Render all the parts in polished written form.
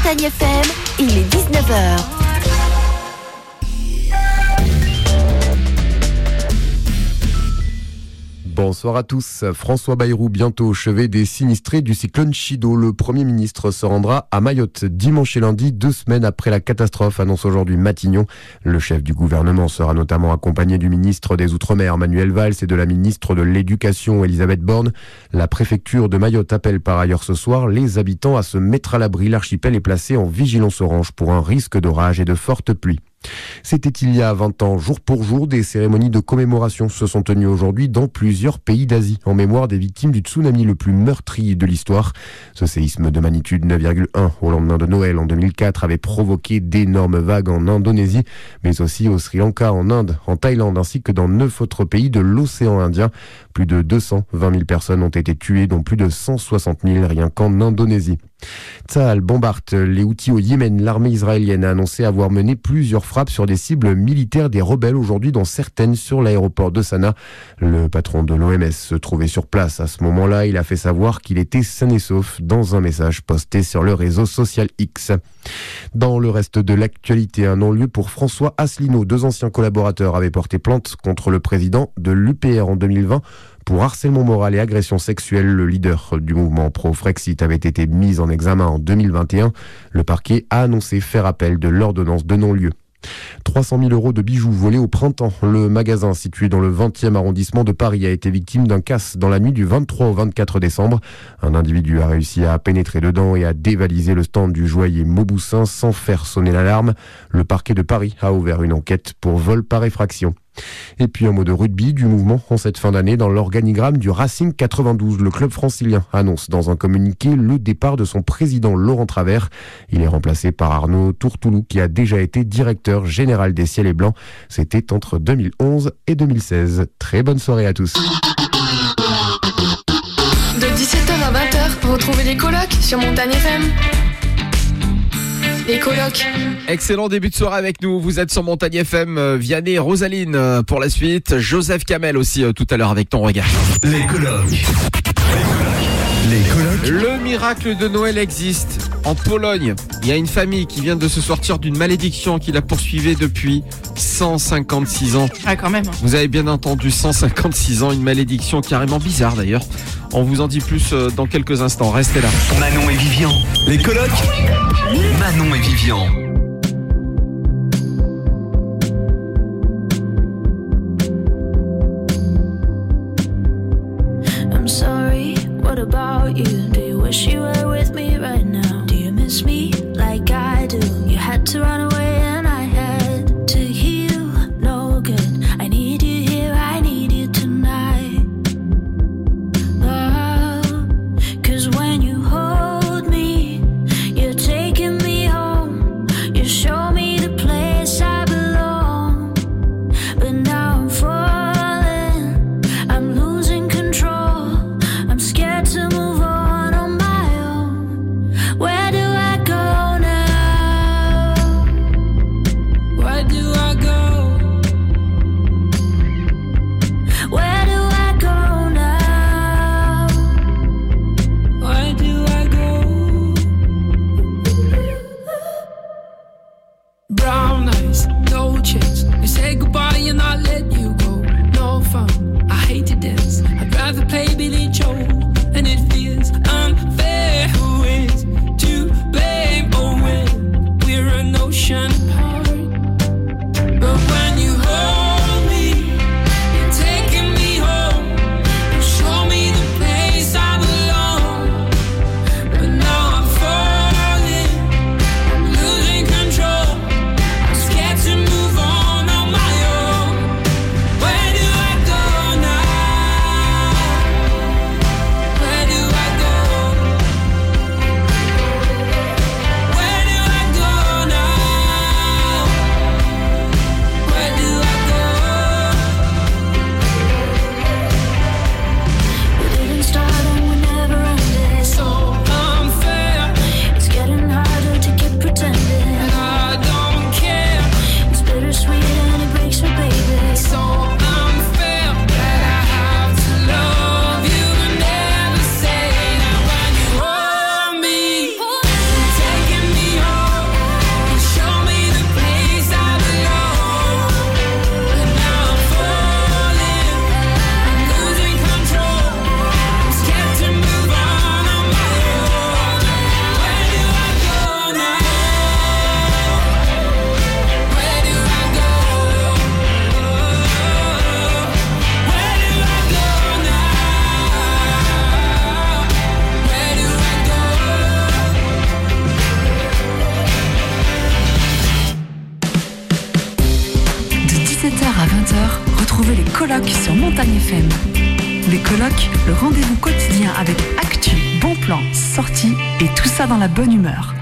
Montagne FM, il est 19h. Bonsoir à tous. François Bayrou, bientôt au chevet des sinistrés du cyclone Chido. Le Premier ministre se rendra à Mayotte dimanche et lundi, 2 semaines après la catastrophe, annonce aujourd'hui Matignon. Le chef du gouvernement sera notamment accompagné du ministre des Outre-mer, Manuel Valls, et de la ministre de l'Éducation, Elisabeth Borne. La préfecture de Mayotte appelle par ailleurs ce soir les habitants à se mettre à l'abri. L'archipel est placé en vigilance orange pour un risque d'orage et de fortes pluies. C'était il y a 20 ans, jour pour jour, des cérémonies de commémoration se sont tenues aujourd'hui dans plusieurs pays d'Asie, en mémoire des victimes du tsunami le plus meurtrier de l'histoire. Ce séisme de magnitude 9,1 au lendemain de Noël en 2004 avait provoqué d'énormes vagues en Indonésie, mais aussi au Sri Lanka, en Inde, en Thaïlande, ainsi que dans 9 autres pays de l'océan Indien. Plus de 220 000 personnes ont été tuées, dont plus de 160 000 rien qu'en Indonésie. Tsahal bombarde les Houthis au Yémen. L'armée israélienne a annoncé avoir mené plusieurs frappes sur des cibles militaires des rebelles aujourd'hui, dont certaines sur l'aéroport de Sanaa. Le patron de l'OMS se trouvait sur place à ce moment-là. Il a fait savoir qu'il était sain et sauf dans un message posté sur le réseau social X. Dans le reste de l'actualité, un non-lieu pour François Asselineau. 2 anciens collaborateurs avaient porté plainte contre le président de l'UPR en 2020 pour harcèlement moral et agression sexuelle. Le leader du mouvement pro-Frexit avait été mis en examen en 2021. Le parquet a annoncé faire appel de l'ordonnance de non-lieu. 300 000 € de bijoux volés au printemps. Le magasin situé dans le 20e arrondissement de Paris a été victime d'un casse dans la nuit du 23 au 24 décembre. Un individu a réussi à pénétrer dedans et à dévaliser le stand du joaillier Mauboussin sans faire sonner l'alarme. Le parquet de Paris a ouvert une enquête pour vol par effraction. Et puis un mot de rugby, du mouvement en cette fin d'année. Dans l'organigramme du Racing 92, le club francilien annonce dans un communiqué le départ de son président Laurent Travers. Il est remplacé par Arnaud Tourtoulou, qui a déjà été directeur général des Ciels et Blancs. C'était entre 2011 et 2016. Très bonne soirée à tous. De 17h à 20h, retrouvez les colocs sur Montagne FM. Les colocs. Excellent début de soirée avec nous. Vous êtes sur Montagne FM. Vianney, Rosaline pour la suite. Joseph Kamel aussi tout à l'heure avec ton regard. Les colocs. Les colocs. Le miracle de Noël existe. En Pologne, il y a une famille qui vient de se sortir d'une malédiction qui la poursuivait depuis 156 ans. Ah, quand même. Vous avez bien entendu, 156 ans, une malédiction carrément bizarre d'ailleurs. On vous en dit plus dans quelques instants. Restez là. Manon et Vivian. Les colocs. Manon et Vivian. I'm sorry, what about you? Do you wish you were with me right now? Do you miss me like I do? You had to run away and I had to heal. No good, I need you here, I need you tonight. Oh, 'cause when you hold me, you're taking me home. You're Montagne FM. Les colocs, le rendez-vous quotidien avec actu, bons plans, sorties et tout ça dans la bonne humeur.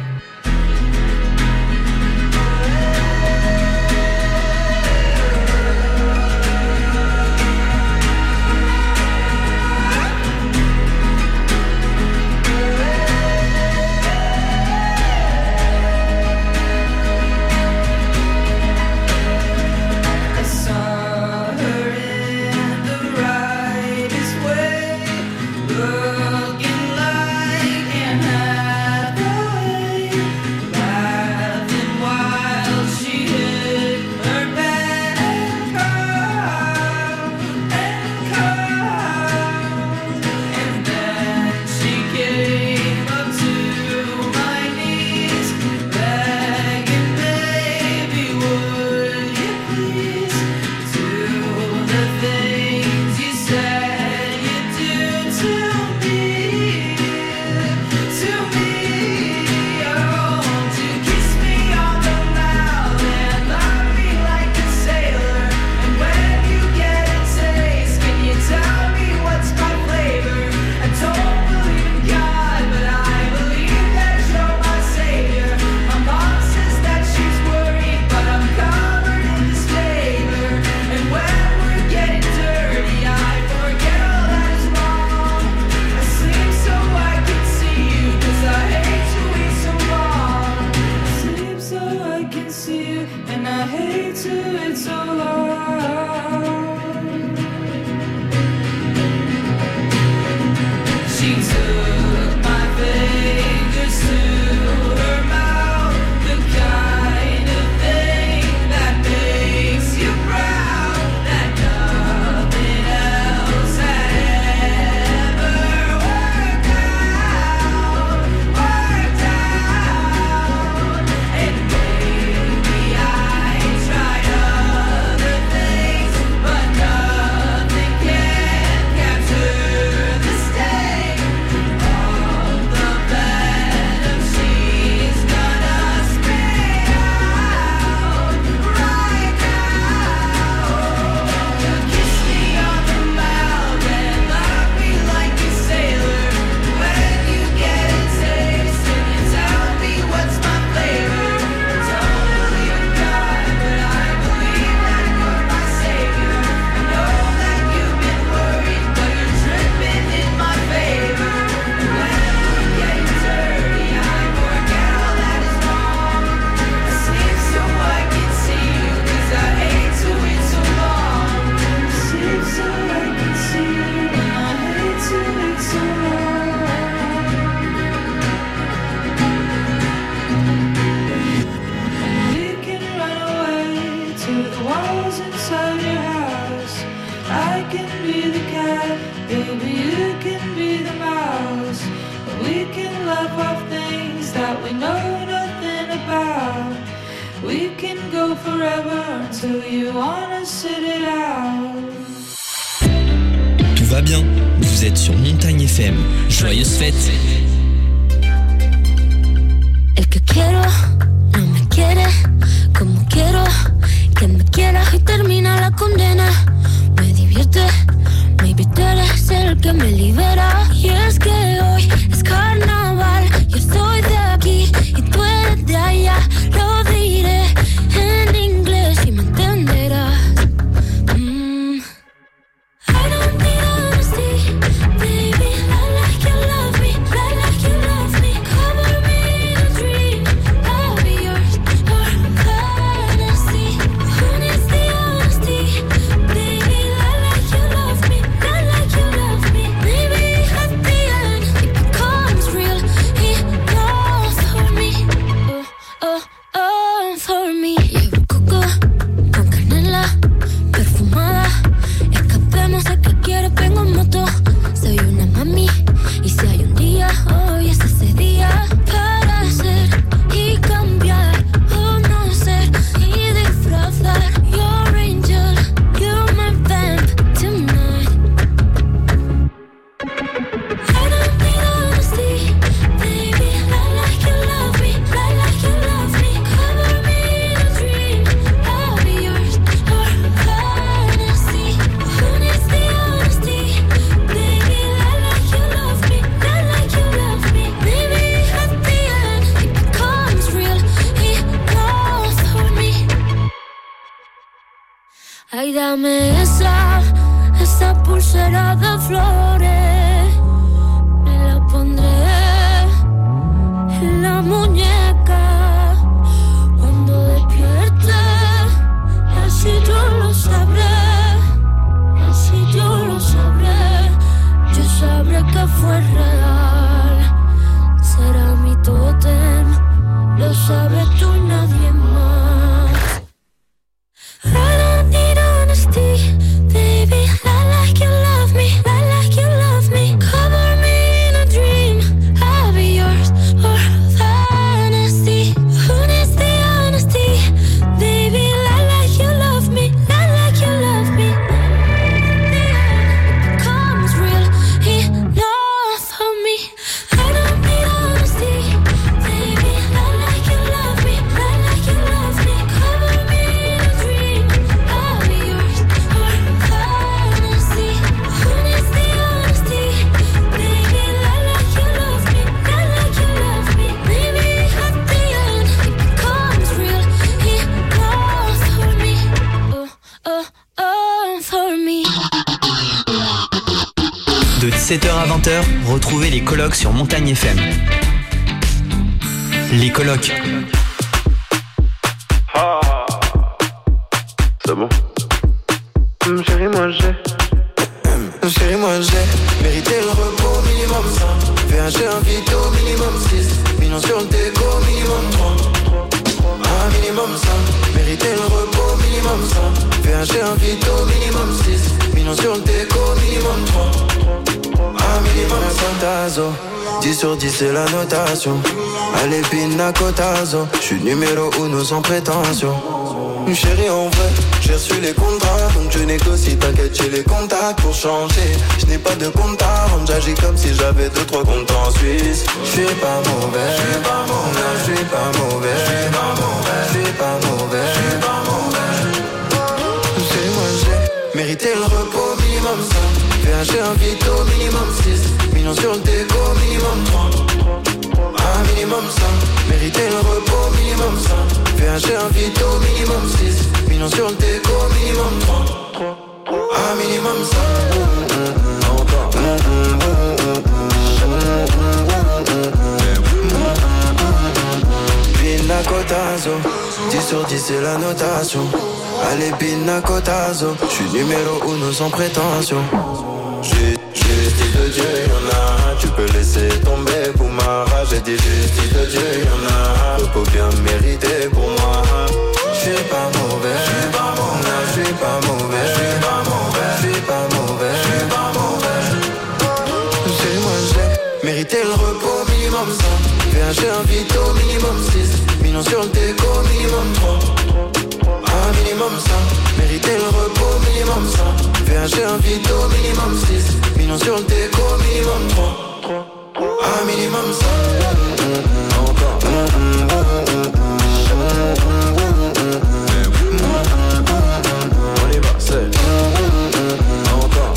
Tout va bien, vous êtes sur Montagne FM. Joyeuse fête. El que quiero no me quiere como quiero que me quiera y termina la condena. Me divierte, maybe tú eres el que me libera. Y es que hoy es carnaval, yo soy de aquí y tú eres de allá. Lo diré en inglés y me entenderás. I don't need honesty, baby, I like you love me, I like Ay, dame esa pulsera de flores. Me la pondré en la muñeca cuando despierte. Así yo lo sabré, así yo lo sabré. Yo sabré que fue real. Será mi tótem, lo sabes tú y nadie más. I don't need honesty, baby. I like you love me, I like you love me. Cover me in a dream, I'll be yours for fantasy. Who needs the honesty, baby? I like you love me, I like you love me. It becomes real enough for me. I don't need honesty, baby. I like you love me, I like you love me. Cover me in a dream, I'll be yours for fantasy. Who needs the honesty, baby? I like you love me, I like you love me. Maybe at the end it becomes real enough for me. For me. De 17h à 20h, retrouvez les colocs sur Montagne FM. Les colocs. C'est bon. Chérie, moi j'ai mérité le repos minimum 5. VHG invité au minimum 6. Millions sur le déco minimum 3. Minimum 5. Mérité le repos minimum 5. VHG invité au minimum 6. Millions sur le déco minimum 3. Minimum 5 tazo. 10 sur 10 c'est la notation. Allez pina cotazo. J'suis numéro 1 sans prétention. Chérie en vrai, j'ai reçu les contrats. Donc je négocie, t'inquiète j'ai les contacts pour changer. Je n'ai pas de compte à rendre, j'agis comme si j'avais 2-3 comptes en Suisse. Je suis pas mauvais, je suis pas mauvais, je suis pas mauvais, je suis pas mauvais, je suis pas mauvais, je suis pas mauvais. Moi j'ai mérité le repos minimum 5. VHG invité au minimum 6. Millions sur le déco minimum 3. Minimum 5. Mérité le repos minimum 5. VHG invité au minimum 6. Millions sur le déco minimum 3. Minimum 5. Encore. Pina cotazo. 10 sur 10 c'est la notation. Allez pina cotazo. J'suis numéro 1 sans prétention. J'ai justice de Dieu, y'en a. Tu peux laisser tomber pour ma rage. J'ai dit justice de Dieu, y'en a. Repos bien mérité pour moi. J'suis pas mauvais, j'suis pas mauvais, j'suis pas mauvais, j'suis pas mauvais, j'suis pas mauvais, j'suis pas mauvais. Moi j'ai mérité le repos minimum 5. VHG invité au minimum 6. Millions sur le déco minimum 3. Minimum 5. Mérité le repos minimum 5. VHG invité au minimum 6. Millions sur le déco minimum 3. Minimum 5. Encore. On y va, c'est encore.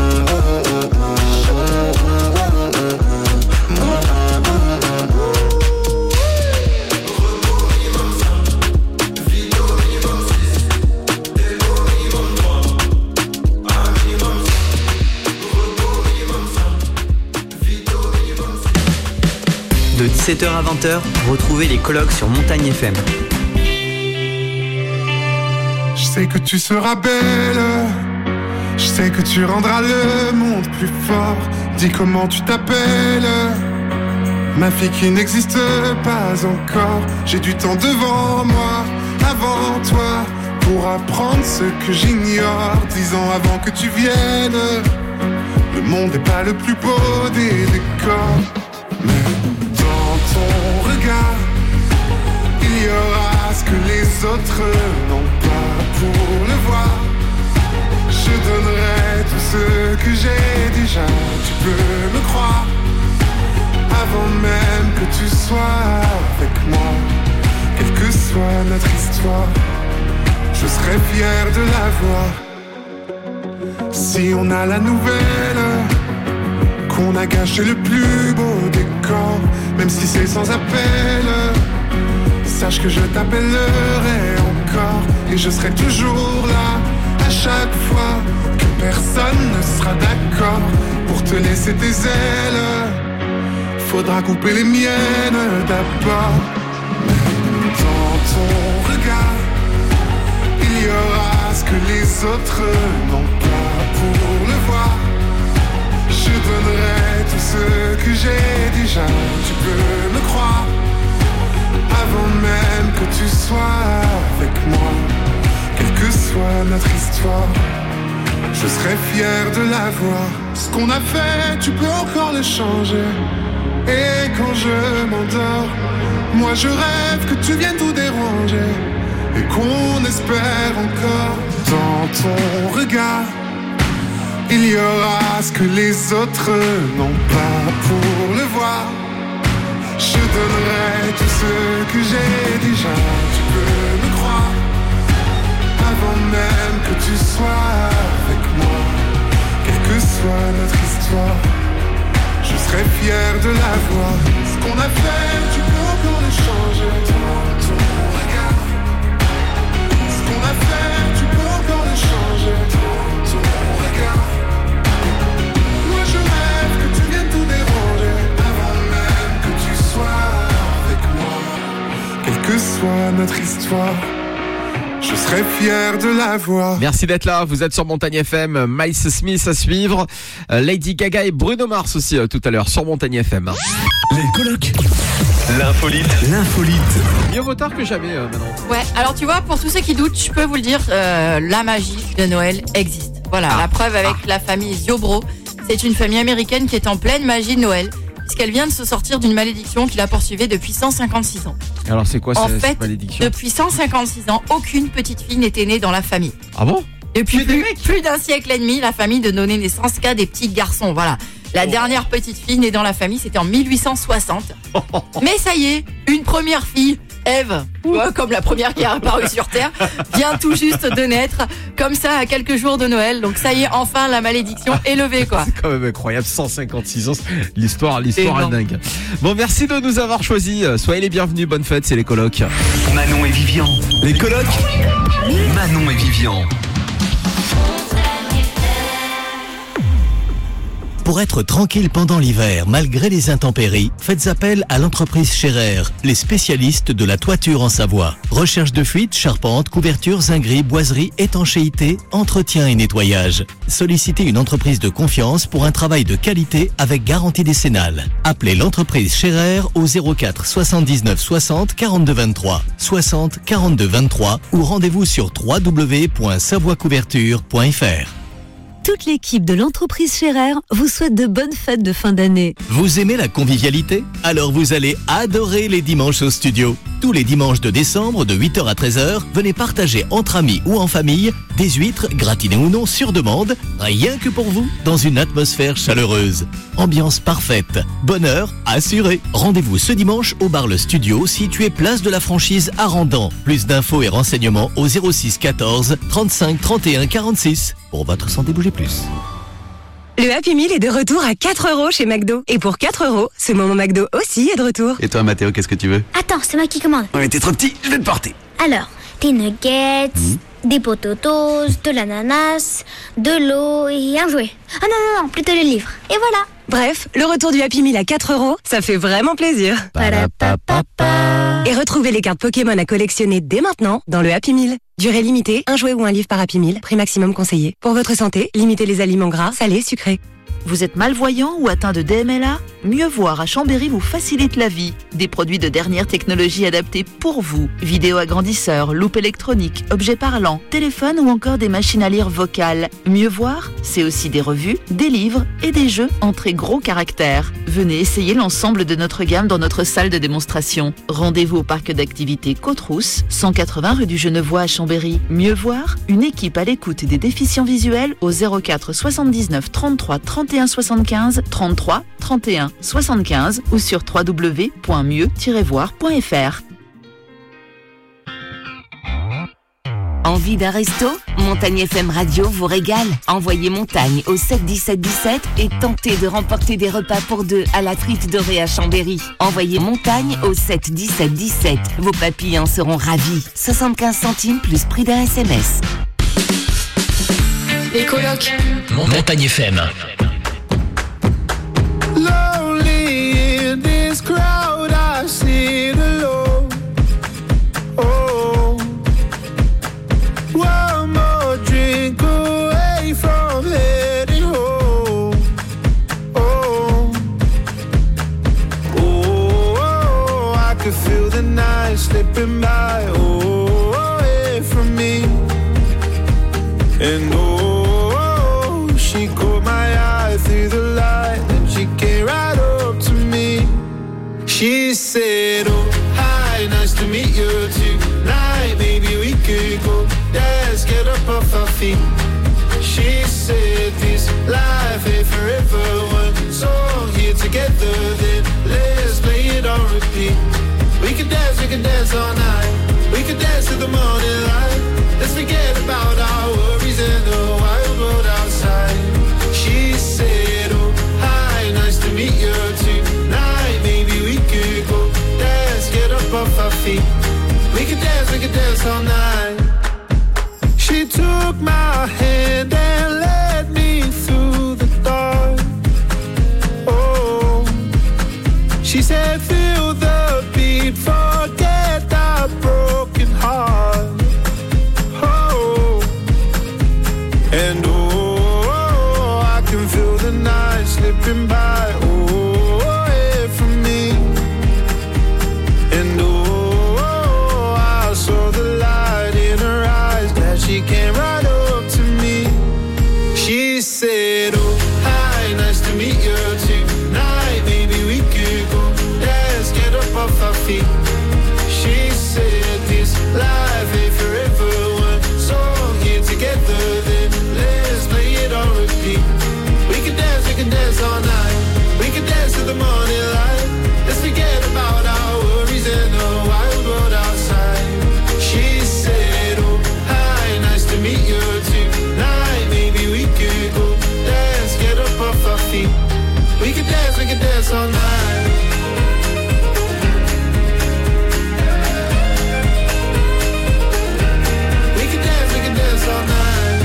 De 17h à 20h, retrouvez les colocs sur Montagne FM. Je sais que tu seras belle, je sais que tu rendras le monde plus fort. Dis comment tu t'appelles, ma fille qui n'existe pas encore. J'ai du temps devant moi, avant toi, pour apprendre ce que j'ignore. 10 ans avant que tu viennes, le monde n'est pas le plus beau des décors. Mais dans ton regard, il y aura ce que les autres n'ont pas. Pour le voir, je donnerai tout ce que j'ai déjà. Tu peux me croire, avant même que tu sois avec moi. Quelle que soit notre histoire, je serai fier de la voir. Si on a la nouvelle qu'on a gâché le plus beau décor, même si c'est sans appel, sache que je t'appellerai encore et je serai toujours là à chaque fois que personne ne sera d'accord pour te laisser tes ailes. Faudra couper les miennes d'abord. Dans ton regard, il y aura ce que les autres n'ont pas pour le voir. Je donnerai tout ce que j'ai déjà, tu peux me croire. Avant même que tu sois avec moi, quelle que soit notre histoire, je serai fier de la voir. Ce qu'on a fait, tu peux encore le changer. Et quand je m'endors, moi je rêve que tu viennes tout déranger. Et qu'on espère encore dans ton regard, il y aura ce que les autres n'ont pas pour le voir. Je donnerai tout ce que j'ai déjà, tu peux me croire. Avant même que tu sois avec moi, quelle que soit notre histoire, je serai fier de la voir. Ce qu'on a fait, tu peux encore le changer. Dans ton regard, ce qu'on a fait, tu peux encore le changer. Dans ton regard, moi je rêve que tu viennes tout déranger. Avant même que tu sois avec moi, quelle que soit notre histoire, je serai fier de la voir. Merci d'être là, vous êtes sur Montagne FM. Miles Smith à suivre, Lady Gaga et Bruno Mars aussi tout à l'heure sur Montagne FM. Les colocs. L'infolite. Mieux vaut tard que jamais maintenant. Ouais, alors tu vois, pour tous ceux qui doutent, je peux vous le dire, la magie de Noël existe. Voilà, la preuve avec la famille Ziobro. C'est une famille américaine qui est en pleine magie de Noël, puisqu'elle vient de se sortir d'une malédiction qui la poursuivait depuis 156 ans. Alors c'est quoi cette malédiction ? Depuis 156 ans, aucune petite fille n'était née dans la famille. Ah bon ? Depuis plus d'un siècle et demi, la famille de donnait naissance qu'à des petits garçons. Voilà. La dernière petite fille née dans la famille, c'était en 1860. Mais ça y est, une première fille, Ève, comme la première qui est apparue sur Terre, vient tout juste de naître, comme ça, à quelques jours de Noël. Donc ça y est, enfin, la malédiction est levée, quoi. C'est quand même incroyable, 156 ans, l'histoire est dingue. Bon, merci de nous avoir choisis. Soyez les bienvenus, bonne fête, c'est les colocs. Manon et Vivian. Les colocs. Manon et Vivian. Pour être tranquille pendant l'hiver, malgré les intempéries, faites appel à l'entreprise Scherer, les spécialistes de la toiture en Savoie. Recherche de fuite, charpente, couverture, zinguerie, boiserie, étanchéité, entretien et nettoyage. Sollicitez une entreprise de confiance pour un travail de qualité avec garantie décennale. Appelez l'entreprise Scherer au 04 79 60 42 23, 60 42 23 ou rendez-vous sur www.savoiecouverture.fr. Toute l'équipe de l'entreprise Scherer vous souhaite de bonnes fêtes de fin d'année. Vous aimez la convivialité ? Alors vous allez adorer les dimanches au studio. Tous les dimanches de décembre, de 8h à 13h, venez partager entre amis ou en famille des huîtres, gratinées ou non sur demande, rien que pour vous, dans une atmosphère chaleureuse. Ambiance parfaite, bonheur assuré. Rendez-vous ce dimanche au bar Le Studio, situé place de la Franchise à Randan. Plus d'infos et renseignements au 06 14 35 31 46. Pour votre santé, bougez plus. Le Happy Meal est de retour à 4€ chez McDo. Et pour 4€, ce moment McDo aussi est de retour. Et toi, Mathéo, qu'est-ce que tu veux ? Attends, c'est moi qui commande. Ouais, t'es trop petit, je vais te porter. Alors, des nuggets, des potatoes, de l'ananas, de l'eau et un jouet. Ah non, plutôt le livre. Et voilà. Bref, le retour du Happy Meal à 4€, ça fait vraiment plaisir. Et retrouvez les cartes Pokémon à collectionner dès maintenant dans le Happy Meal. Durée limitée, un jouet ou un livre par Happy Meal, prix maximum conseillé. Pour votre santé, limitez les aliments gras, salés, sucrés. Vous êtes malvoyant ou atteint de DMLA ? Mieux voir à Chambéry vous facilite la vie. Des produits de dernière technologie adaptés pour vous. Vidéo agrandisseur, loupe électronique, objets parlants, téléphone ou encore des machines à lire vocales. Mieux voir, c'est aussi des revues, des livres et des jeux en très gros caractères. Venez essayer l'ensemble de notre gamme dans notre salle de démonstration. Rendez-vous au parc d'activités Côte-Rousse, 180 rue du Genevois à Chambéry. Mieux voir, une équipe à l'écoute des déficients visuels au 04 79 33 31 75 33 31 75 ou sur www.mieux-voir.fr. Envie d'un resto ? Montagne FM Radio vous régale. Envoyez Montagne au 7 17 17 et tentez de remporter des repas pour deux à la Truite Dorée à Chambéry. Envoyez Montagne au 7 17 17. Vos papilles en seront ravis. 75 centimes plus prix d'un SMS. Les colocs. Montagne FM. Lonely in this crowd, I sit alone. Oh, one more drink away from heading home. Oh, oh, I could feel the night slipping by. Oh, away from me. And oh, she caught my eye through the light, and she came right up to me. She said, oh, hi, nice to meet you tonight. Maybe we could go dance, get up off our feet. She said, this life ain't forever. One song here together, then let's play it on repeat. We could dance all night. We could dance to the morning light. Let's forget about our worries and the wild world outside. She said, oh, hi, nice to meet you tonight. Maybe we could go dance, get up off our feet. We could dance all night. She took my hand and led me through the dark. Oh, she said, feel the beat, forget that broken heart. And oh, I can feel the night slipping by, oh, away from me. And oh, I saw the light in her eyes, that she came right up to me. She said, oh, hi, nice to meet you tonight. Maybe we could go dance, get up off our feet. She said, this life ain't forever. One song here together, then let's play it on repeat. We can dance all night. We can dance to the morning light. Let's forget about our worries and the wild world outside. She said, oh, hi, nice to meet you tonight. Maybe we could go dance, get up off our feet. We can dance all night. We can dance all night.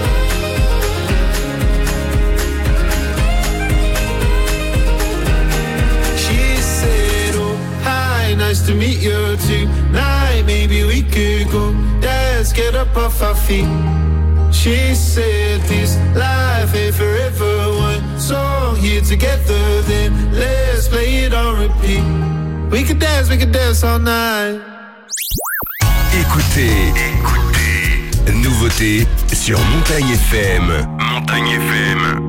She said, oh, hi, nice to meet you tonight. Maybe we could go dance, get up off our feet. She said, this life ain't forever. One song here together, then let's play it on repeat. We could dance all night. Écoutez, nouveauté sur Montagne FM. Montagne FM.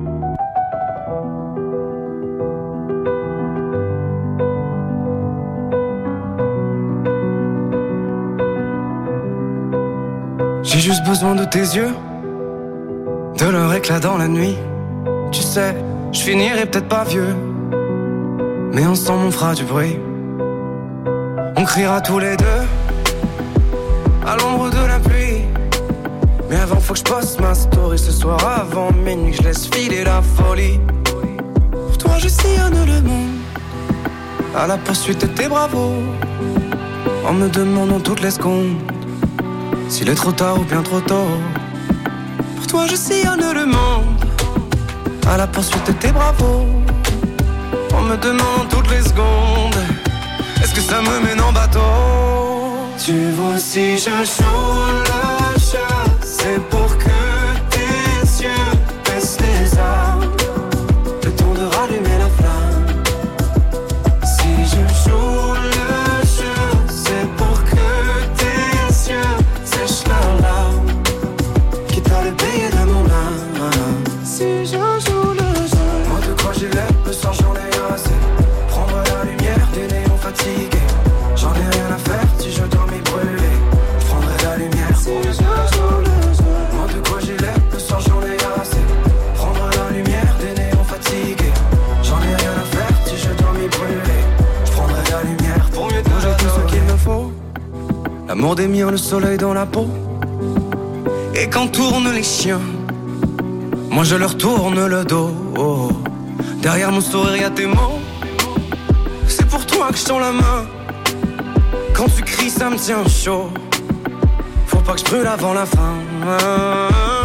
J'ai juste besoin de tes yeux, de leur éclat dans la nuit. Tu sais, je finirai peut-être pas vieux, mais ensemble on fera du bruit. On criera tous les deux à l'ombre de la pluie. Mais avant faut que je poste ma story ce soir avant minuit, que je laisse filer la folie. Pour toi je sillonne le monde à la poursuite de tes bravos, en me demandant toutes les secondes s'il est trop tard ou bien trop tôt. Pour toi je sillonne le monde à la poursuite de tes bravos, en me demandant toutes les secondes est-ce que ça me mène en bateau. Tu vois si je joue le jeu, c'est pour que tes yeux baissent les armes, le temps de rallumer la flamme. Si je joue le jeu, c'est pour que tes yeux sèchent leurs larmes, quitte à le payer de mon âme. Si je joue le jeu, moi de quoi j'ai l'air, le soir j'en ai assez. Prendre la lumière des néons fatigués, j'en ai rien à faire si je dois m'y brûler. Je prendrai la lumière si je joue le jeu. Moi de quoi j'ai l'air, le soir j'en ai assez. Prendre la lumière des néons fatigués, j'en ai rien à faire si je dois m'y brûler. Je prendrai la lumière pour mieux toucher tout ce qu'il me faut. L'amour des miens, le soleil dans la peau. Et quand tournent les chiens, moi je leur tourne le dos. Derrière mon sourire y'a tes mots, c'est pour toi que je tends la main. Quand tu cries ça me tient chaud, faut pas que je brûle avant la fin. Pour toi je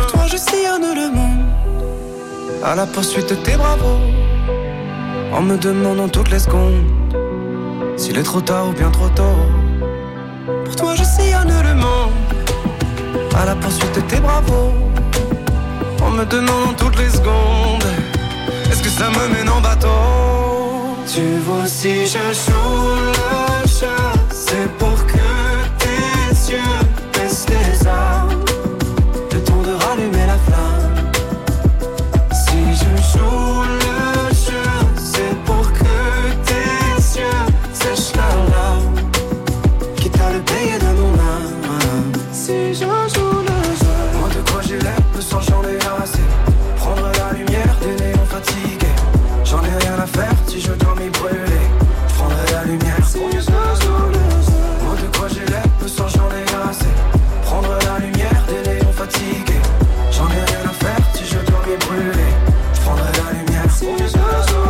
sillonne le monde à la poursuite de tes bravos, en me demandant toutes les secondes s'il est trop tard ou bien trop tôt. Pour toi je sillonne le monde à la poursuite de tes bravos, en me demandant toutes les secondes est-ce que ça me mène en bateau. Tu vois si je joue le jeu, c'est pour que tes yeux baissent les armes, le temps de rallumer la flamme. Si je joue le jeu, c'est pour que tes yeux sèchent la larme, quitte à le payer de mon âme. Si je joue le jeu, moi de quoi j'ai l'air, le sang j'en ai assez. Prendre la lumière des néons fatigués, j'en ai rien à faire si je dois m'y brûler. Je prendrai la lumière si je joue le jeu. Moi de quoi j'ai l'air, le sang j'en ai assez. Prendre la lumière des néons fatigués, j'en ai rien à faire si je dois m'y brûler. Je prendrai la lumière si je joue le jeu.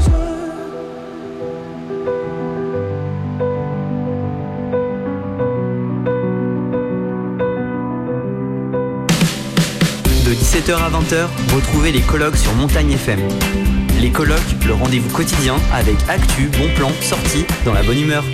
De 17h à 20h, retrouvez les colloques sur Montagne FM. Les colloques, le rendez-vous quotidien avec actu, bons plans, sorties dans la bonne humeur.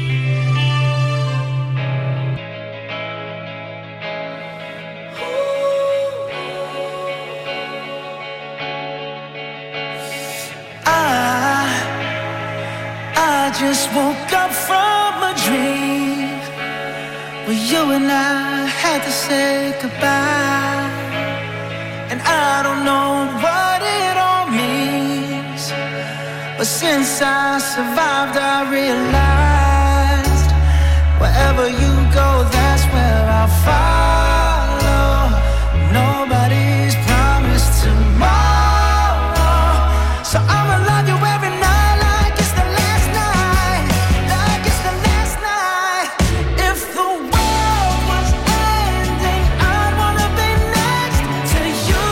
I just woke up from a dream where you and I had to say goodbye. And I don't know what it all means, but since I survived I realized wherever you go, that's where I'll follow. Nobody's promised tomorrow, so I'ma love you every night like it's the last night, like it's the last night. If the world was ending, I'd wanna be next to you.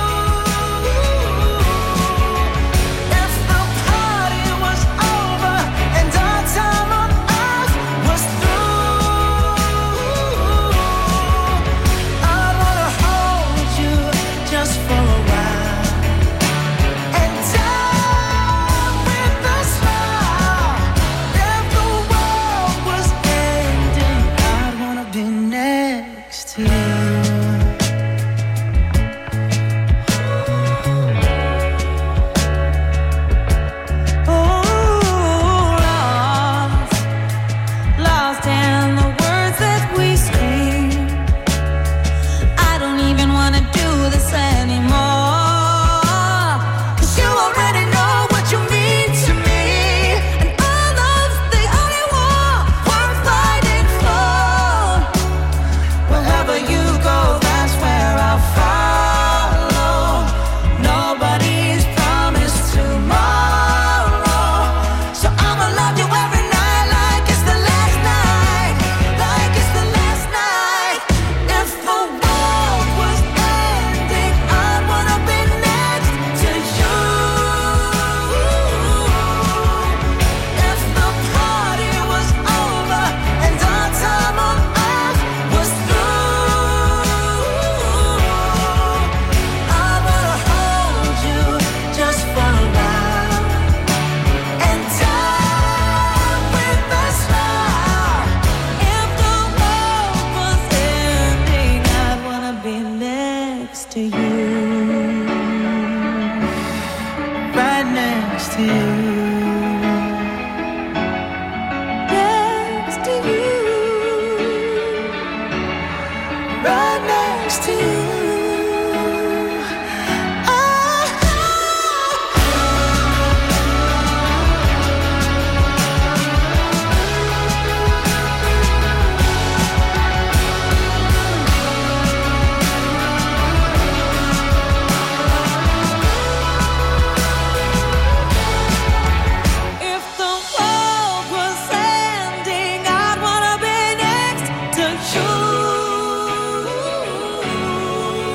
If the party was over and our time on earth was through, I'd wanna hold you just for a while and die with a smile. If the world was ending, I'd wanna be next to you. Lost in the words that we scream. I don't even wanna do this anymore, 'cause you already know what you mean to me, and all love's the only war worth fighting for. Wherever you go, that's where I'll follow. Nobody's promised tomorrow, so I'ma love you every night like it's the last night, like it's the last night. If the world was ending, I'd wanna be next to you. If the party was over and our time on earth was through, I'd wanna hold you just for a while and die with a smile. If the world was ending, I'd wanna be next to you. Right next to you. Next to you. Right next to you. If the world was ending, I'd wanna be next to you.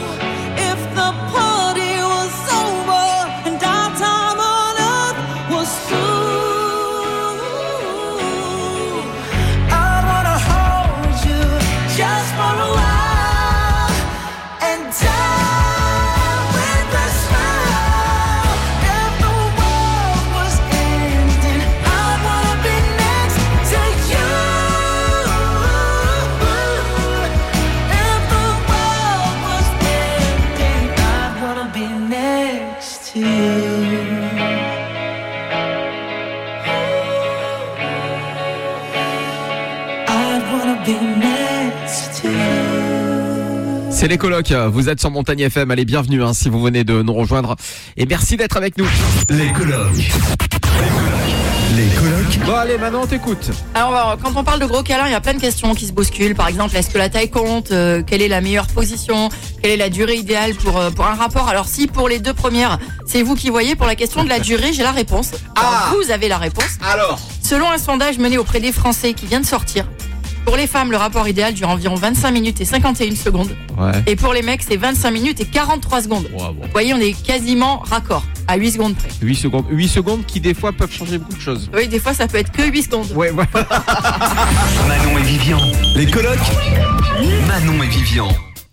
wanna be next to you. C'est les colocs, vous êtes sur Montagne FM, allez bienvenue si vous venez de nous rejoindre et merci d'être avec nous. Les colocs. Les colocs. Bon allez, maintenant on t'écoute. Alors quand on parle de gros câlins, il y a plein de questions qui se bousculent. Par exemple, est-ce que la taille compte? Quelle est la meilleure position? Quelle est la durée idéale pour un rapport? Alors si pour les deux premières, c'est vous qui voyez, pour la question de la durée, j'ai la réponse. Alors, vous avez la réponse. Alors, selon un sondage mené auprès des Français qui vient de sortir, pour les femmes, le rapport idéal dure environ 25 minutes et 51 secondes. Ouais. Et pour les mecs, c'est 25 minutes et 43 secondes. Wow. Vous voyez, on est quasiment raccord, à 8 secondes près. 8 secondes. 8 secondes qui des fois peuvent changer beaucoup de choses. Oui, des fois ça peut être que 8 secondes. Ouais. Manon et Vivian. Les colocs. Manon et Vivian.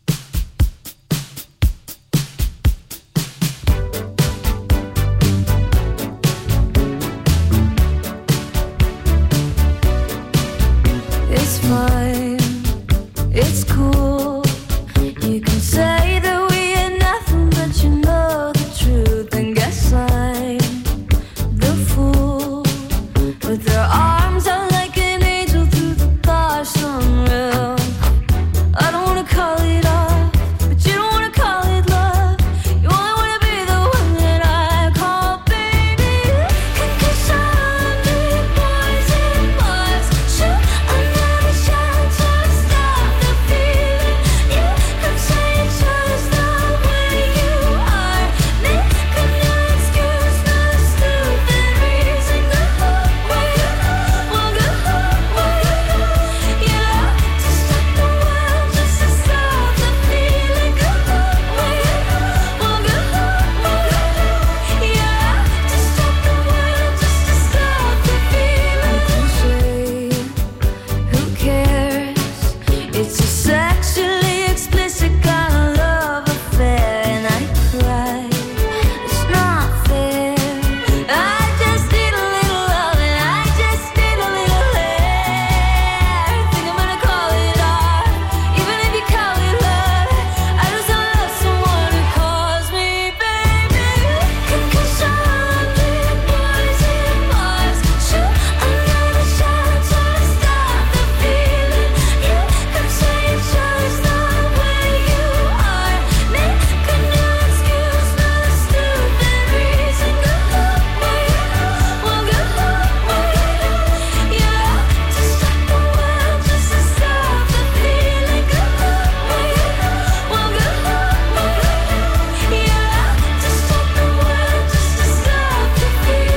It's fine, it's cool. You can say that we ain't nothing, but you know the truth. And guess I'm the fool. With their arms out like an angel through the bars unreal. I don't wanna call it off, but you don't wanna call it love. You only wanna be the one that I call baby. Cause I'm big boys and boys. Shoot another shot to stop the feeling. You could say it's just the way you are. Making your excuse the stupid reason. Go away, well go away. Yeah, to stop the world, just to stop the feeling. Go away, well go away. Yeah, to stop the world, just to stop the feeling. Cliche, who cares? It's a sexually explicit kind of love affair, and I cry. It's not fair. I just need a little love, and I just need a little hair. Think I'm gonna call it art, even if you call it love. I just don't love someone who calls me baby. Cause I'm big boys and boys. Shoot another shot to stop the feeling. You could say it's just the way you are. Making your excuse the stupid reason. Go away, well go away. Yeah, to stop the world, just to stop the feeling. Go away, well go away. Yeah, to stop the world, just to stop the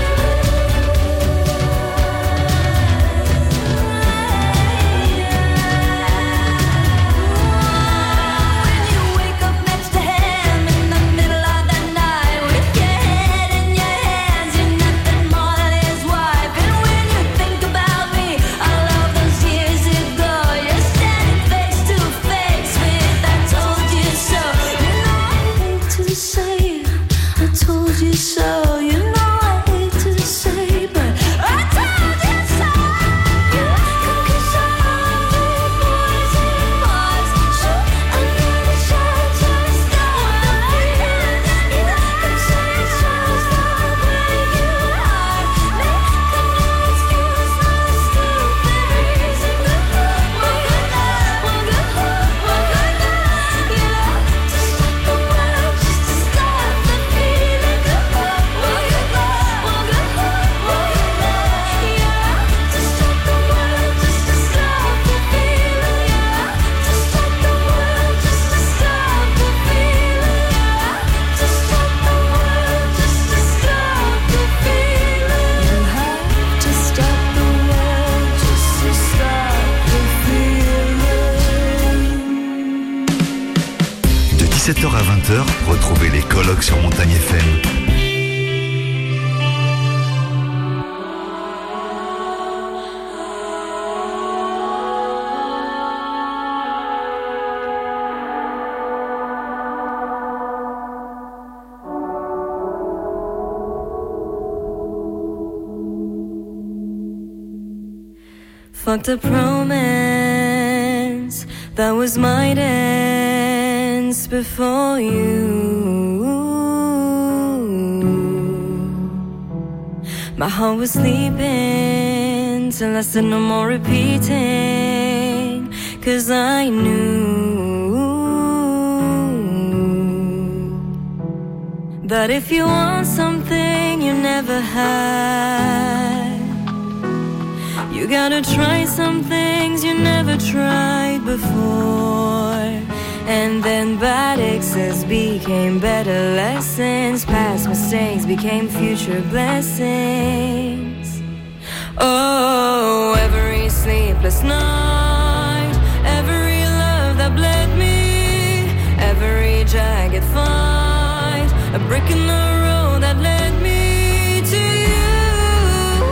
When you wake up next to him in the middle of the night with your head in your hands, you're nothing more than his wife. And when you think about me, all of those years ago, you're standing face to face with I told you so. You know I hate to say I told you so. You know I hate to say, but I told you so. Cause I'm big boys and boys. Shoot another shot to stop the feeling. You could say it's just the way you are. Making your excuse the stupid reason. Go away, well go away. Yeah, to stop the world, just to stop the feeling. Go away, well go away. Yeah, to stop the world, just to stop the feeling. Yeah, to stop the world, just to stop the feeling. Yeah, to stop the world, just to stop the feeling. You have to stop the world, just to stop the feeling. De 17h à 20h, retrouvez les colocs sur Montagne FM. Fucked up romance that was my dance before you. My heart was sleeping till I said no more repeating. 'cause I knew that if you want something you never had, you gotta try some things you never tried before. And then bad exes became better lessons, past mistakes became future blessings. Oh, every sleepless night, every love that bled me, every jagged fight, a brick in the road that led me to you.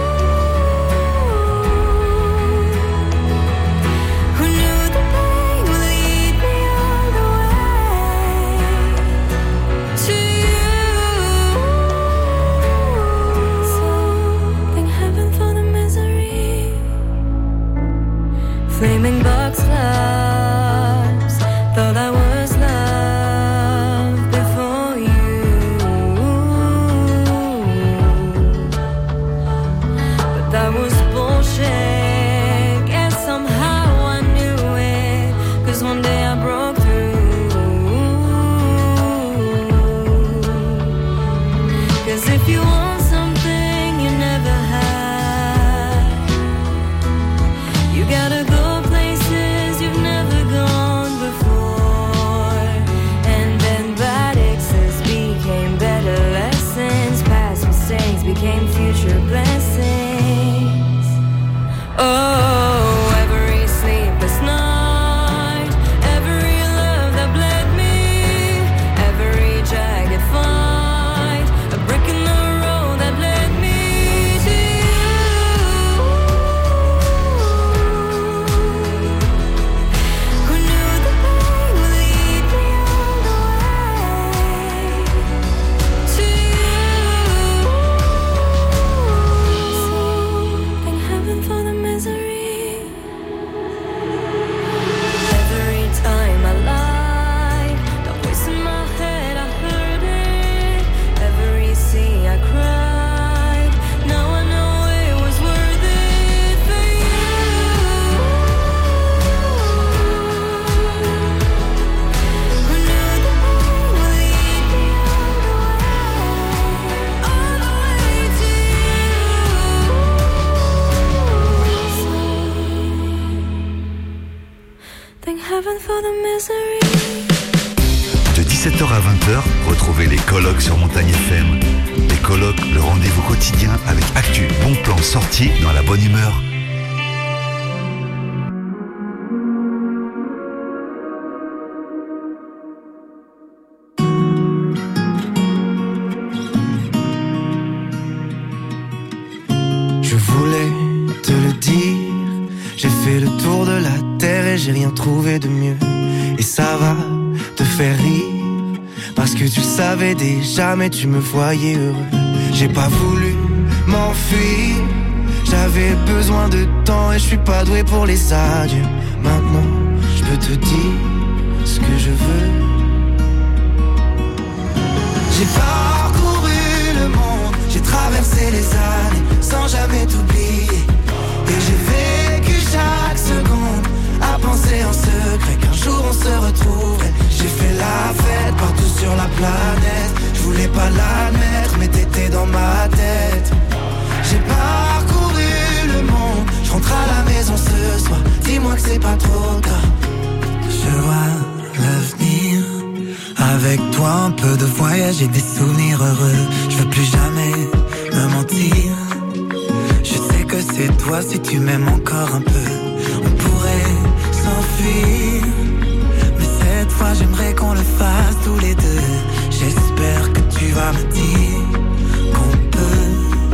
Who knew the pain would lead me all the way to you? So thank heaven for the misery. Flaming box loves, thought I was love before you, but that was bullshit. Guess somehow I knew it, 'cause one day I broke through. 'Cause if you want something you never had, you gotta go places you've never gone before. And then bad exes became better lessons, past mistakes became future blessings. Oh, every sleepless night, every love that bled me, every jagged fight, a brick in the road that led me to you. Who knew the pain would lead me all the way to you? So thank heaven for the misery. Every time I lied, the voice in my head, I heard it. Every sea I cried, now I know it was worth it for you. Who knew the pain would lead me all the way to you? So thank heaven for the misery. De 17h à 20h, retrouvez les colocs sur Montagne FM. Les colocs, le rendez-vous quotidien avec actu, bons plans, sorties dans la bonne humeur. Je voulais te le dire, j'ai fait le tour de la terre et j'ai rien trouvé de mieux. Et ça va te faire rire, parce que tu le savais déjà mais tu me voyais heureux. J'ai pas voulu m'enfuir, j'avais besoin de temps et je suis pas doué pour les adieux. Maintenant je peux te dire ce que je veux. J'ai parcouru le monde, j'ai traversé les années sans jamais t'oublier. Et j'ai vécu chaque seconde à penser en secret qu'un jour on se retrouverait. J'ai fait la fête partout sur la planète, je voulais pas l'admettre mais t'étais dans ma tête. J'ai parcouru le monde, je rentre à la maison ce soir, dis-moi que c'est pas trop tard. Je vois l'avenir, avec toi un peu de voyage et des souvenirs heureux. Je veux plus jamais me mentir, je sais que c'est toi si tu m'aimes encore un peu. On pourrait s'enfuir, mais cette fois j'aimerais qu'on le fasse tous les deux. J'espère que tu vas me dire qu'on peut.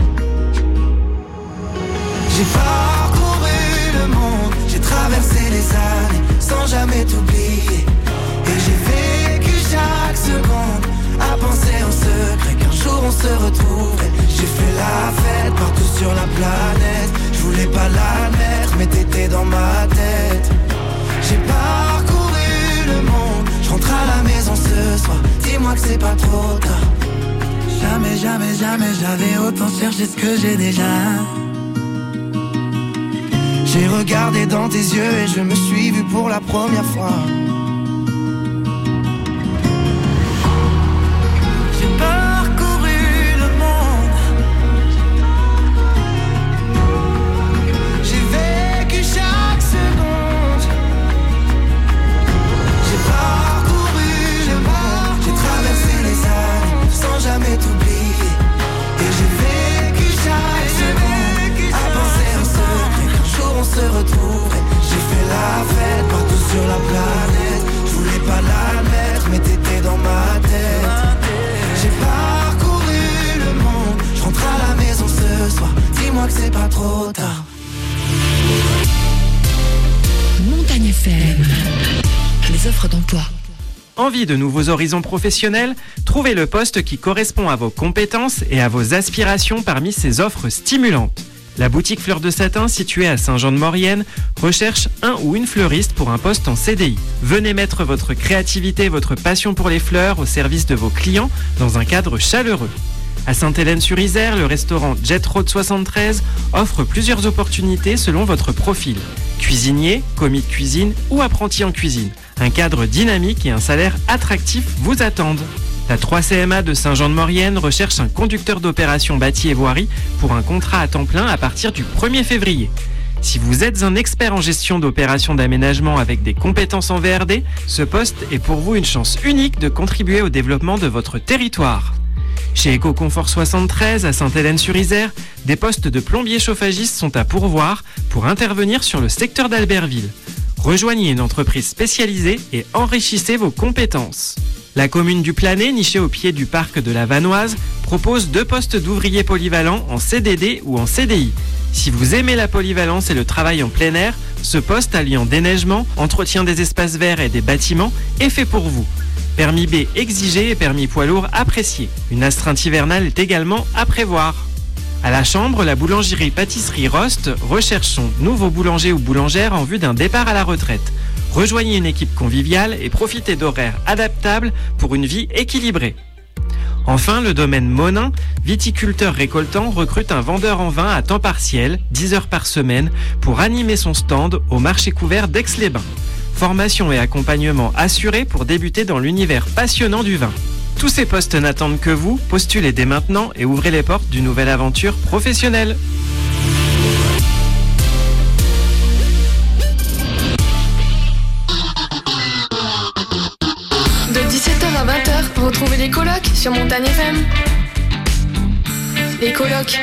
J'ai parcouru le monde, j'ai traversé les années sans jamais t'oublier. Et j'ai vécu chaque seconde à penser en secret qu'un jour on se retrouverait. J'ai fait la fête partout sur la planète, je voulais pas l'admettre mais t'étais dans ma tête. J'ai parcouru le monde, je rentre à la maison ce soir, dis-moi que c'est pas trop tard. Jamais, jamais, jamais j'avais autant cherché ce que j'ai déjà. J'ai regardé dans tes yeux et je me suis vu pour la première fois. J'ai parcouru le monde. J'ai vécu chaque seconde. J'ai parcouru le monde. J'ai traversé les années sans jamais t'oublier. Et j'ai vécu chaque seconde à penser en secret qu'un jour on se retrouverait. J'ai fait la fête partout sur la planète. Je voulais pas l'admettre mais t'étais dans ma tête. J'ai parcouru le monde. Je rentre à la maison ce soir. Dis-moi que c'est pas trop tard. Montagne FM. Les offres d'emploi. Envie de nouveaux horizons professionnels? Trouvez le poste qui correspond à vos compétences et à vos aspirations parmi ces offres stimulantes. La boutique Fleurs de Satin, située à Saint-Jean-de-Maurienne, recherche un ou une fleuriste pour un poste en CDI. Venez mettre votre créativité, votre passion pour les fleurs au service de vos clients dans un cadre chaleureux. À Sainte-Hélène-sur-Isère, le restaurant Jet Road 73 offre plusieurs opportunités selon votre profil. Cuisinier, commis de cuisine ou apprenti en cuisine. Un cadre dynamique et un salaire attractif vous attendent. La 3CMA de Saint-Jean-de-Maurienne recherche un conducteur d'opération bâti et voirie pour un contrat à temps plein à partir du 1er février. Si vous êtes un expert en gestion d'opérations d'aménagement avec des compétences en VRD, ce poste est pour vous une chance unique de contribuer au développement de votre territoire. Chez Ecoconfort 73 à Sainte-Hélène-sur-Isère, des postes de plombier chauffagiste sont à pourvoir pour intervenir sur le secteur d'Albertville. Rejoignez une entreprise spécialisée et enrichissez vos compétences. La commune du Planet, nichée au pied du parc de la Vanoise, propose 2 postes d'ouvriers polyvalents en CDD ou en CDI. Si vous aimez la polyvalence et le travail en plein air, ce poste alliant déneigement, entretien des espaces verts et des bâtiments est fait pour vous. Permis B exigé et permis poids lourd apprécié. Une astreinte hivernale est également à prévoir. À la Chambre, la boulangerie-pâtisserie Rost recherche son nouveau boulanger ou boulangère en vue d'un départ à la retraite. Rejoignez une équipe conviviale et profitez d'horaires adaptables pour une vie équilibrée. Enfin, le domaine Monin, viticulteur récoltant, recrute un vendeur en vin à temps partiel, 10 heures par semaine, pour animer son stand au marché couvert d'Aix-les-Bains. Formation et accompagnement assurés pour débuter dans l'univers passionnant du vin. Tous ces postes n'attendent que vous, postulez dès maintenant et ouvrez les portes d'une nouvelle aventure professionnelle. De 17h à 20h, retrouvez les colocs sur Montagne FM. Les colocs.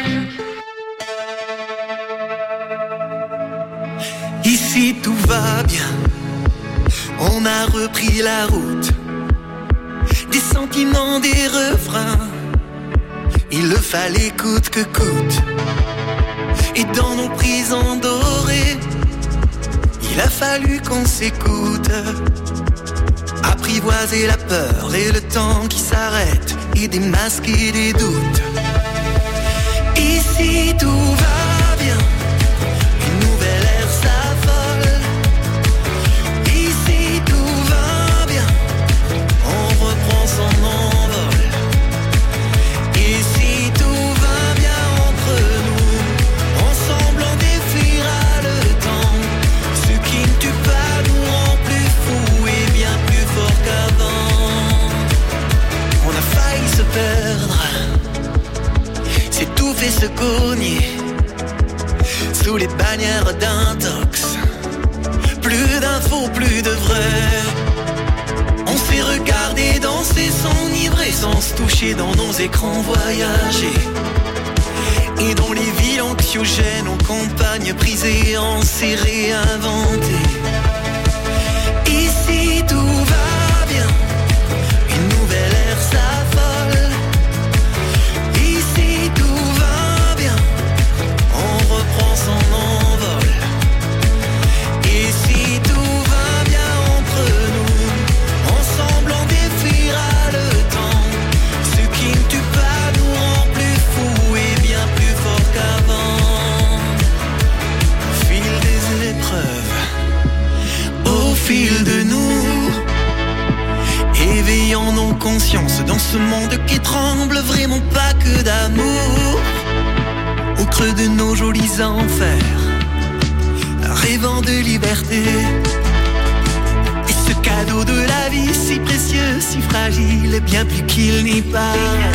Ici tout va bien, on a repris la route. Des sentiments, des refrains, il le fallait coûte que coûte. Et dans nos prisons dorées, il a fallu qu'on s'écoute. Apprivoiser la peur et le temps qui s'arrête, et démasquer des doutes. Ici tout va bien, une nouvelle ère s'affole. Ici tout va bien, on reprend son envol. Et si tout va bien entre nous, ensemble on défiera le temps. Ce qui ne tue pas nous rend plus fous et bien plus fort qu'avant. On a failli se perdre, s'étouffer, se cogner sous les bannières d'intox. Plus d'infos, plus de vrai. On s'est regardé danser, s'enivrer sans se toucher dans nos écrans voyager. Et dans les villes anxiogènes, aux campagnes brisées, on s'est réinventé. Ici tout va bien, une nouvelle ère s'affole. Ici tout va bien, on reprend son envol. Et si tout va bien entre nous, ensemble on défiera le temps. Ce qui ne tue pas nous rend plus fous et bien plus fort qu'avant. Au fil des épreuves, au fil de nous, éveillons nos consciences dans ce monde qui tremble, vraiment pas que d'amour. Au creux de nos jolis enfers, rêvant de liberté. Et ce cadeau de la vie si précieux, si fragile, bien plus qu'il n'y paraît.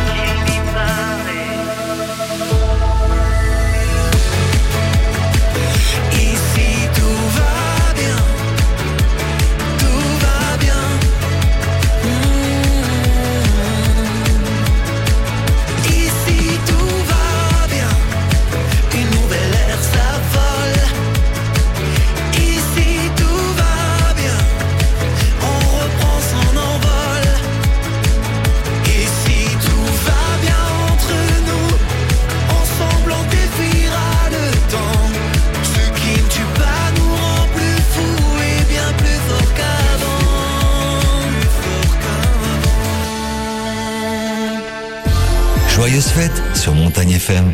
Joyeuses fêtes sur Montagne FM.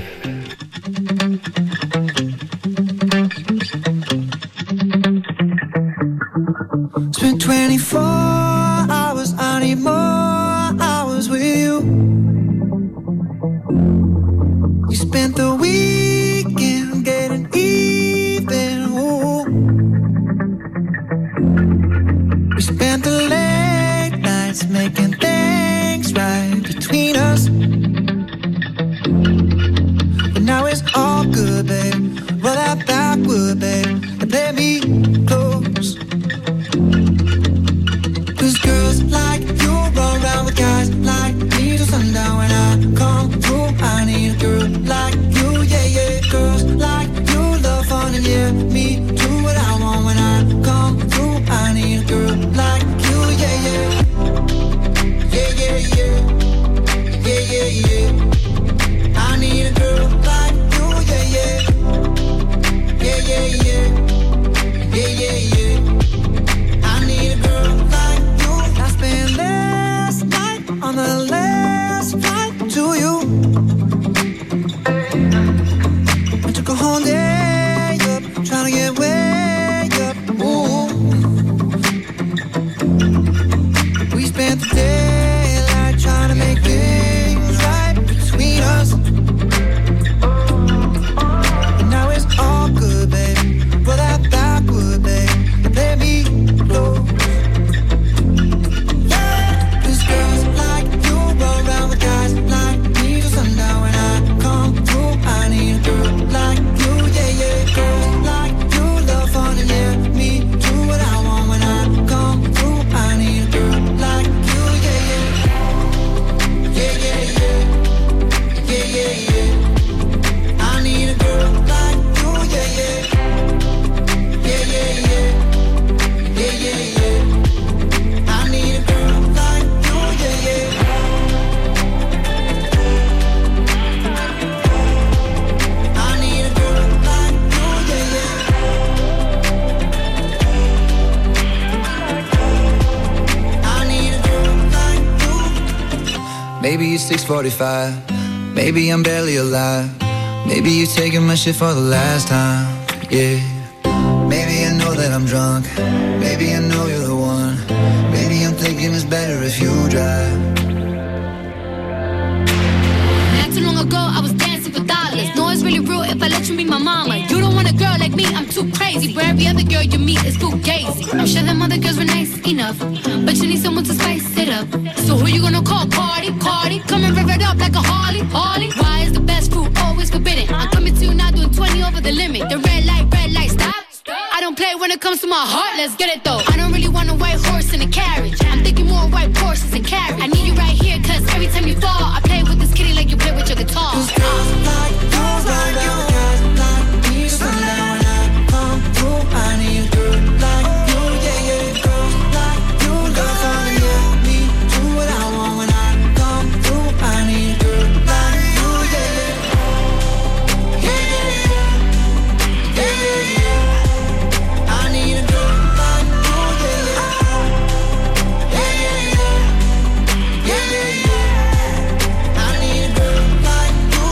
Spent 24 hours, I need more hours with you. You spent the weekend getting even. Ooh. We spent the late nights making things right between us. But now it's all good, babe. Roll that backward, babe, and play me close. Cause girls like you run around with guys like me till sundown. When I come through, I need a girl like you, yeah, yeah. Girls like you love fun and yeah, me do what I want. When I come through, I need a girl like you, yeah, yeah. Yeah, yeah, yeah. Yeah, yeah, yeah. I need a girl like you, yeah, yeah. Yeah, yeah, yeah. Yeah, yeah, yeah. I need a girl like you. I spent last night on the last flight to you. I took a whole day up, trying to get way up. Ooh. We spent the daylight trying to make things right between us. And now it's all good, baby. Roll that backward, babe, and let me close. Cause girls like you roll around with guys like me till sundown. When I come through, I need a girl like you, yeah, yeah. Girls like you love fun and yeah, me do what I want. When I come through, I need a girl like you, yeah, yeah. Yeah, yeah, yeah. Yeah, yeah, yeah. I need a girl like you, yeah, yeah. Yeah, yeah, yeah. Yeah, yeah, yeah. I need a girl like you, yeah, yeah. I need a girl like you, yeah, yeah. I need a girl like you. Maybe it's 6:45. Maybe I'm barely alive. Maybe you're taking my shit for the last time. Yeah. Maybe I know that I'm drunk. Maybe I know you're the one. Maybe I'm thinking it's better if you drive. Not too long ago, I was dancing for dollars. No, it's really real if I let you meet my mama. You don't want a girl like me, I'm too crazy. Where every other girl you meet is too gazy. I'm sure them other girls were nice enough, but you need someone to spice it up. So who you gonna call? Cardi, Cardi. Come and rev it up like a Harley, Harley. Why is the best fruit always forbidden? I'm coming to you now doing 20 over the limit. The red light, stop. I don't play when it comes to my heart, let's get it though. I don't really want a white horse in a carriage. I'm thinking more white horses and carriage. I need you right here, cause every time you fall, I play with this kitty like you play with your guitar. Cause girls like you, like guys like me, sundown. When I come through, I need a girl like you, yeah, yeah. Girls like you, love fun and yeah, me do what I want. When I come through, I need a girl like you, yeah, yeah. Yeah, yeah, yeah. Yeah, yeah, yeah. I need a girl like you, yeah, yeah. Yeah, yeah, yeah. Yeah, yeah, yeah. I need a girl like you.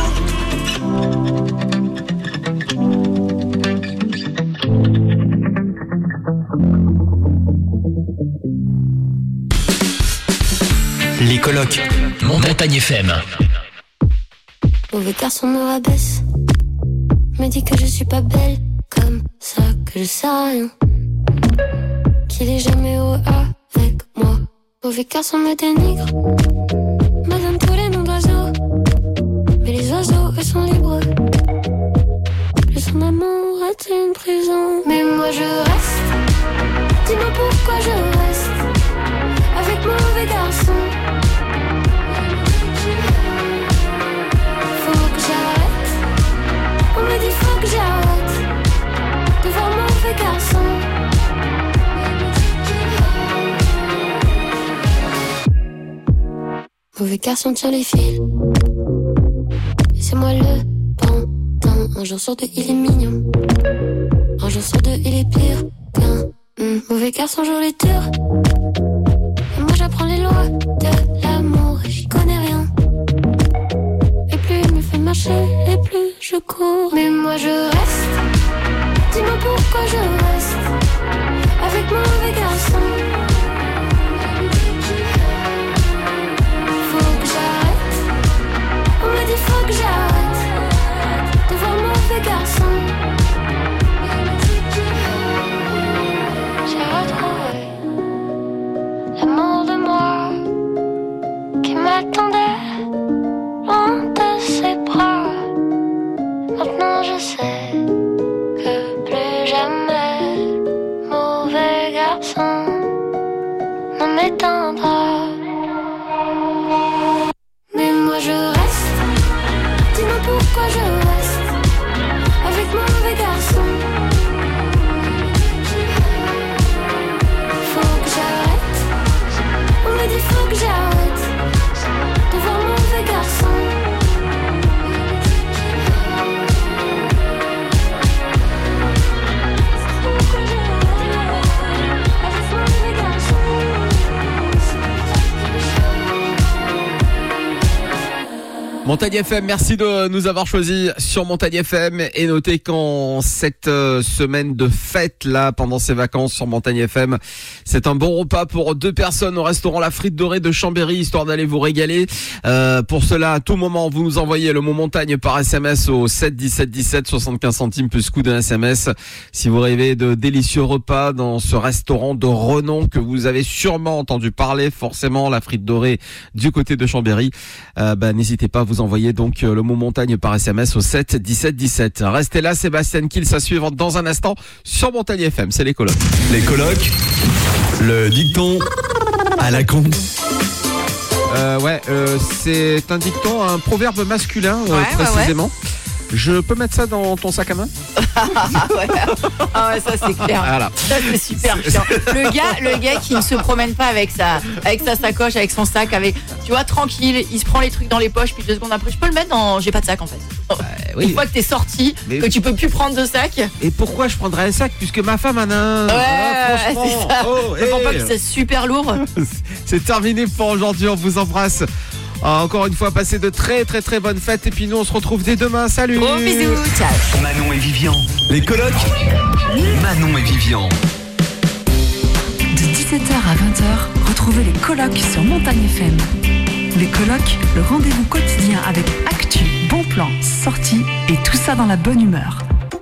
Les colocs. Montagne FM. Mauvais garçon me rabaisse, me dit que je suis pas belle comme ça, je sais rien. Qu'il est jamais heureux avec moi. Mauvais garçon me dénigre, me donne tous les noms d'oiseaux. Mais les oiseaux, eux sont libres. Le son d'amour est une prison. Mais moi je reste. Dis-moi pourquoi je reste avec mauvais garçon. Faut que j'arrête. On me dit faut que j'arrête de voir mauvais garçon. Mauvais garçon tire les fils. Et c'est moi le pantin. Un jour sur deux il est mignon. Un jour sur deux il est pire qu'un mauvais garçon joue les tours. Et moi j'apprends les lois de l'amour et j'y connais rien. Et plus il me fait marcher et plus je cours. Mais moi je reste. Dis-moi pourquoi je reste avec mauvais garçon. Faut que j'arrête. On me dit faut que j'arrête de voir mauvais garçon. J'ai retrouvé l'amour de moi qui m'attendait loin de ses bras. Maintenant je sais que plus jamais mauvais garçon ne m'éteindra. Mais moi je reste. Dis-moi pourquoi je reste avec mauvais garçon. Faut que j'arrête. On me dit faut que j'arrête de voir mauvais garçon. Montagne FM, merci de nous avoir choisis sur Montagne FM et notez qu'en cette semaine de fête là, pendant ces vacances sur Montagne FM, c'est un bon repas pour 2 personnes au restaurant La Frite Dorée de Chambéry, histoire d'aller vous régaler. Pour cela, à tout moment, vous nous envoyez le mot montagne par SMS au 7 17 17, 75 centimes plus coût d'un SMS. Si vous rêvez de délicieux repas dans ce restaurant de renom que vous avez sûrement entendu parler, forcément La Frite Dorée du côté de Chambéry, n'hésitez pas à vous envoyer donc le mot montagne par SMS au 7 17 17. Restez là, Sébastien Kills à suivre dans un instant sur Montagne FM. C'est les colocs. Les colocs, le dicton à la con. C'est un dicton, un proverbe masculin précisément. Ouais. Je peux mettre ça dans ton sac à main? Ah ouais, ça c'est clair. Voilà. Ça c'est super chiant. Le gars qui ne se promène pas avec sa sacoche, avec son sac, avec, tu vois, tranquille, il se prend les trucs dans les poches, puis 2 secondes après, je peux le mettre dans, j'ai pas de sac en fait. Oui. Une fois que t'es sorti, que tu peux plus prendre de sac. Et pourquoi je prendrais un sac puisque ma femme en a un? Ouais, c'est ça. Ne pense pas que c'est super lourd. C'est terminé pour aujourd'hui, on vous embrasse. Encore une fois, passez de très très très bonnes fêtes et puis nous on se retrouve dès demain. Salut. Gros bisous, ciao. Manon et Vivian. Les colocs. Manon et Vivian. De 17h à 20h, retrouvez les colocs sur Montagne FM. Les colocs, le rendez-vous quotidien avec actu, bons plans, sorties et tout ça dans la bonne humeur.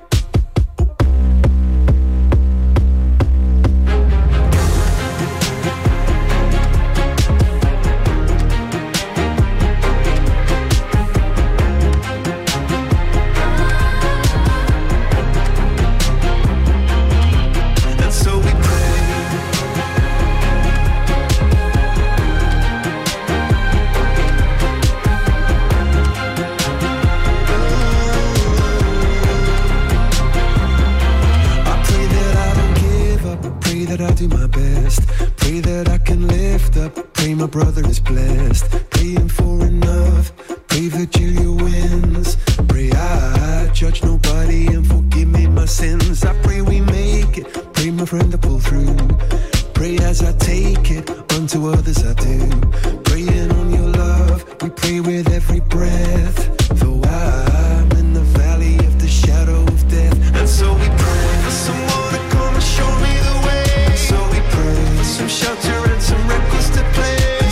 My brother is blessed, praying for enough. Pray Virgilia wins. Pray I judge nobody and forgive me my sins. I pray we make it. Pray my friend to pull through. Pray as I take it, unto others I do. Praying on your love, we pray with every breath. Though I'm in the valley of the shadow of death, and so we pray for someone to come and show me the way. And so we pray for some shelter and some records to play.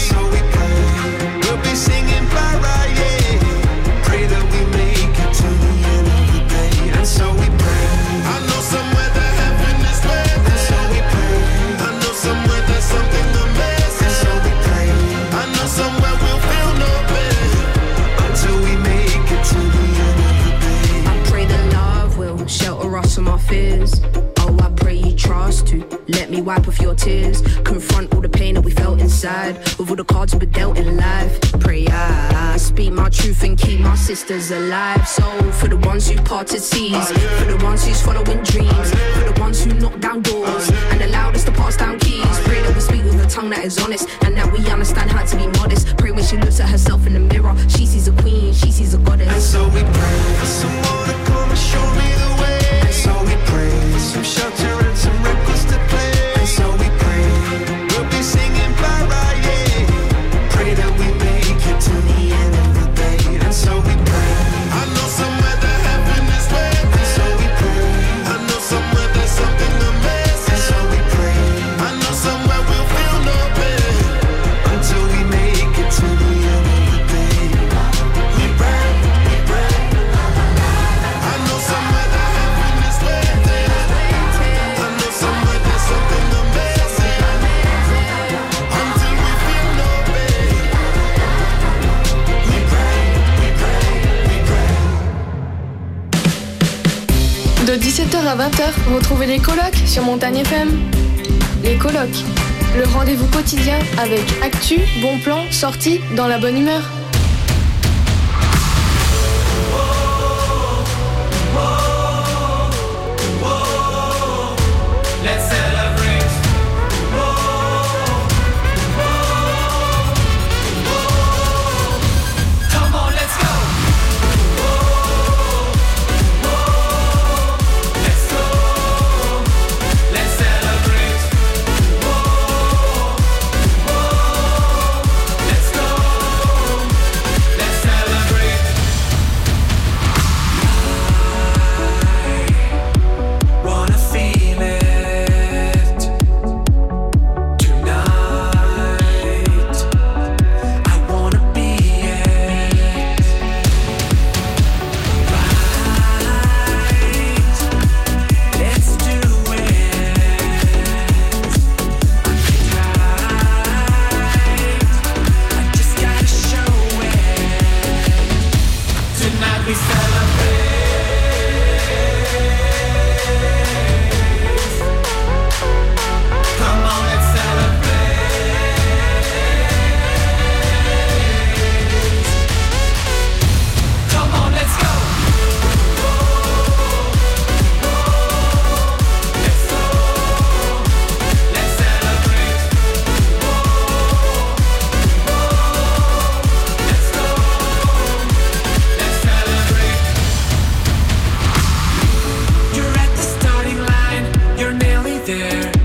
Singing Mariah, pray that we make it to the end of the day, and so we pray. I know somewhere that heaven Let me wipe off your tears. Confront all the pain that we felt inside. With all the cards we were dealt in life. Pray I speak my truth and keep my sisters alive. So for the ones who parted seas, for the ones who's following dreams, for the ones who knock down doors and allowed us to pass down keys. Pray that we speak with a tongue that is honest and that we understand how to be modest. Pray when she looks at herself in the mirror, she sees a queen, she sees a goddess. And so we pray for someone to come and show me the way. And so we pray for some shelter and some records to play. And so we pray we'll be singing para, yeah. Pray that we make it to the end of the day. And so we pray. I know somewhere that heaven is waiting. And so we pray. I know somewhere there's something amazing. And so we pray. I know somewhere we'll feel no pain until we make it to the end of the day. We pray, we pray. I know somewhere that heaven is waiting. I know somewhere there's something amazing until we feel no pain. We pray, we pray, we pray. De 17h à 20h, retrouvez les colocs sur Montagne FM. Les colocs, le rendez-vous quotidien avec actu, bon plan, sortie dans la bonne humeur. Let's celebrate. Come on, let's go. Let's go. Let's celebrate. Let's go. Let's celebrate. I wanna feel it tonight. I wanna be it. Right. Let's do it. I just gotta show it. Tonight we celebrate. Come on, let's celebrate. Come on, let's go. Let's go. Let's celebrate. Let's go. Let's celebrate. You're at the starting line, you're nearly there.